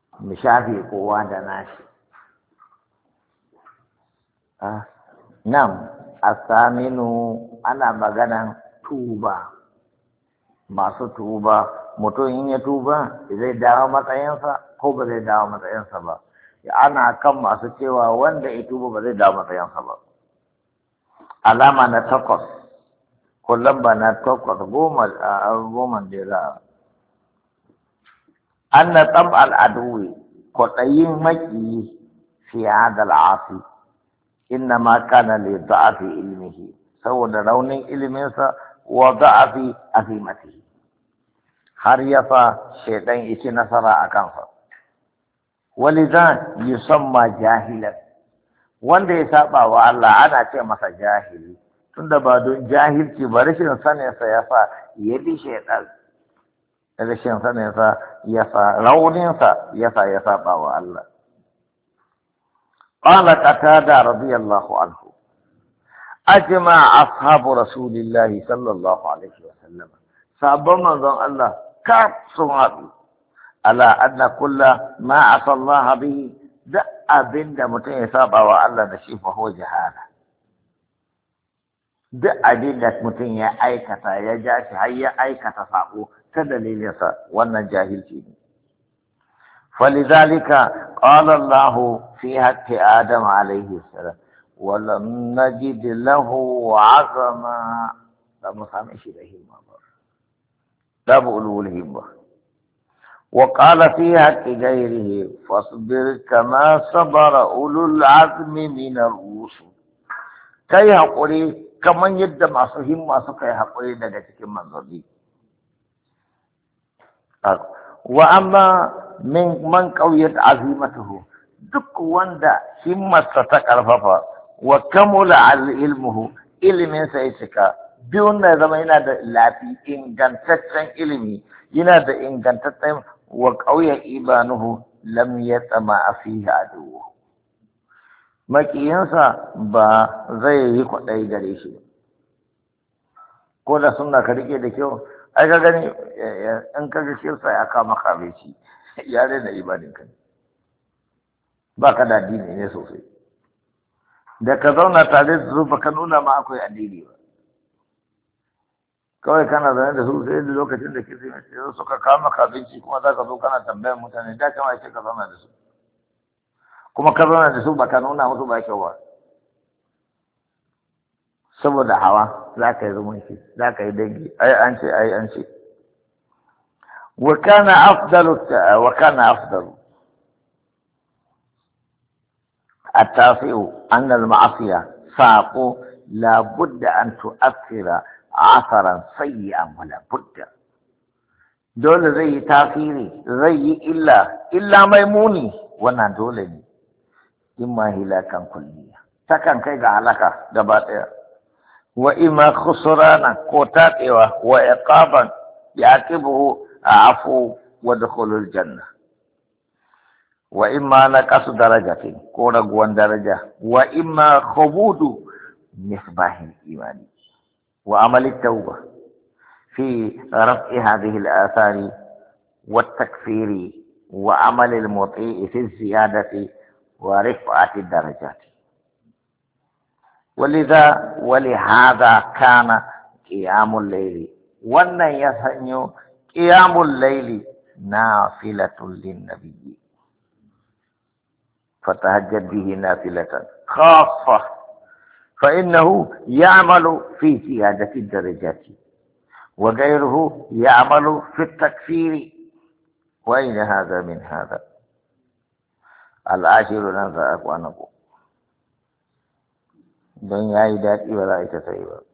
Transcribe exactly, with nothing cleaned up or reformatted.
mu shafe kowa da nashi. Ah, nan asaminu ana maganan tuba, masu tuba, mutum in ya tuba zai dawo matsayinsa ko ba zai dawo matsayinsa ba. Ana kan masu cewa wanda ya tuba ba zai dawo matsayinsa ba. Alama na takwas, ko lamba na takwas goma a goma da za a. An na tsab al'aduwi, kwaɗayin maƙiyi fi hadal asi. Inna ma kana li da'afi ilmihi saboda raunin iliminsa wa da'afi azimatihi har ya fa shaidan yaci nasara a kansa. Walidha yusamma jahilan, wanda ya saba wa Allah ana ce masa jahili tunda ba don jahilci ba rashin sanin sa ya fa ya bi shaidan, rashin sanin sa ya fa raunin sa ya fa ya saba wa Allah. قال قتادة رضي الله عنه أجمع أصحاب رسول الله صلى الله عليه وسلم فأبما ظن الله كاب صغابي على أن كل ما عصى الله به دأ بند متنسابة وعلى نشيف وهو جهالة دأ بند متن يا أيكتا يا جاش هيا أيكتا صعبو تدليل يسا وانا جاهل فيه. فلذلك قال الله في حق آدم عليه السلام ولم نجد له عظما لم نسمعش به المنظر تبغلوا الهمة. وقال في حق غيره فاصبر كما صبر أولو العزم من الرسل كي حقوري كمن يد ما سهم ما سكي حقوري نجتك منظر. وأما من من قويت عزيمته duk wanda himmarsa ta ƙarfafa wa kamula ilmuhu iliminsa ya cika biyun da zama yana da lafi ingantaccen ilimi yana da ingantaccen wa ƙauye ibanuhu lam ya tsama a fi aduwa maƙiyinsa ba zai yi kwaɗayi gare shi ko da suna ka rike da kyau ai ka gani in ka ga shirsa ya kama kare shi ya daina ibadin ka ba ka da addini ne sosai da ka zauna tare da su baka nuna ma akwai addini ba kawai kana zaune da su sai da lokacin da kisi mai sai suka kama maka abinci kuma za ka zo kana tambayar mutane da kama ce ka zauna da su kuma ka zauna da su baka nuna musu ba kyau ba saboda hawa za ka yi zumunci za ka yi dangi ai an ce ai an ce wa kana afdalu wa kana afdalu التاسع أن المعصية ساق لا بد أن تؤثر أثرا سيئا ولا بد دول زي تاثيري زي إلا إلا ميموني وانا دولني إما هلاكا كليا تكن كيغا علىك دباتيا وإما خسرانا كوتاتيوا وإقابا يعقبه عفو ودخول الجنة وإما نقص درجة كورغوان درجة وإما خبود مصباح الإيمان وعمل التوبة في رفع هذه الآثار والتكفير وعمل المطيع في الزيادة ورفعة الدرجات. ولذا ولهذا كان قيام الليل وأن يسني قيام الليل نافلة للنبي فتهجد به نافلة خاصة فإنه يعمل في زيادة الدرجات وغيره يعمل في التكفير. وأين هذا من هذا؟ العاشر نذا أقوانكم دنيا إدات ولا إتسيبا